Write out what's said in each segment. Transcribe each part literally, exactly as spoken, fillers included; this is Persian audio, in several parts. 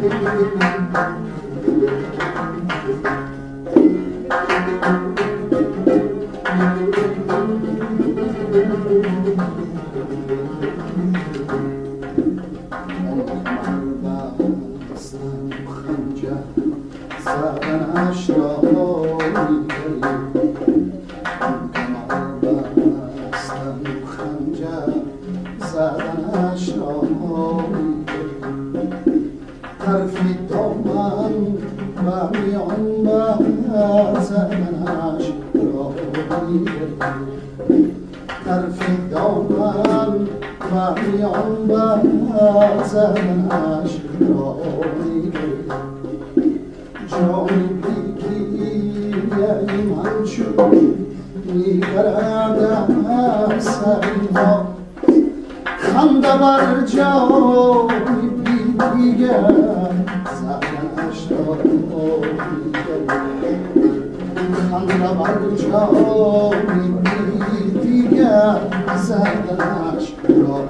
زدنش را بستن خنجر زدنش را طرفی دامن و میان بر زدنش را طرفی دامن و میان بر زدنش را جانی بیگیری من شد میگردم سریها خنده بر جانی بیگر زدنش را خنده بر جانی بیگر زدنش را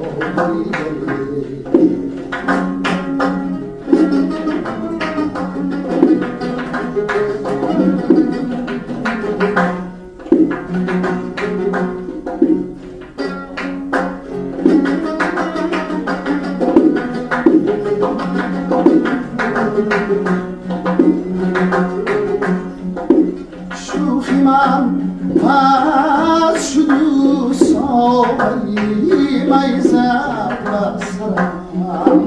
شوخی من پس شد و ساوری می زد بر سرم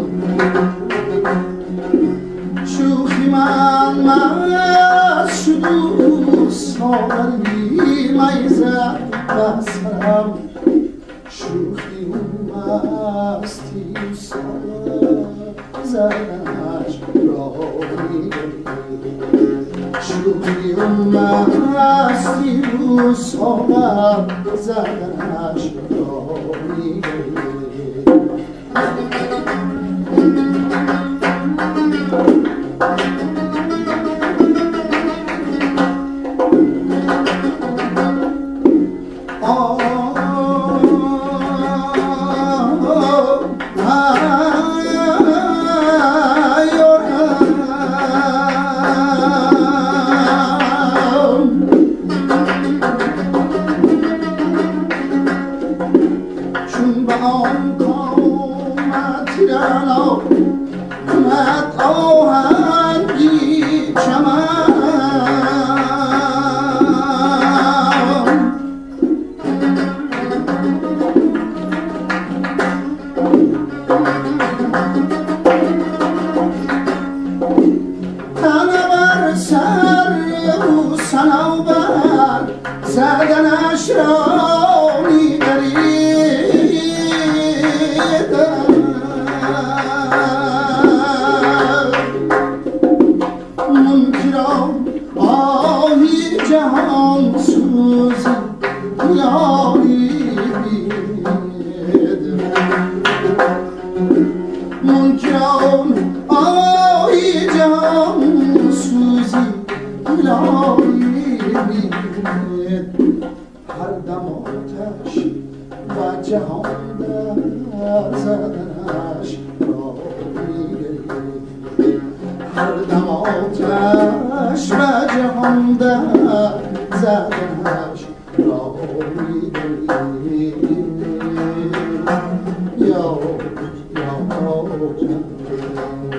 شوخی من مست شد و ساوری می زد بر سرم شوخی و مستی و ساوری زدنش را شوخی و مستی و ساغر زدنش را چون به آن کامت رنا کمت آهنگی چمن تنه بر سر او صنوبر زدنش را جهان سوزی یاری بید منکران آی جهان سوزی یاری بید هر دم آتش و جهان در زدنش را میگرید هر دم آتش و جهان در زدنش را میگرید یا یا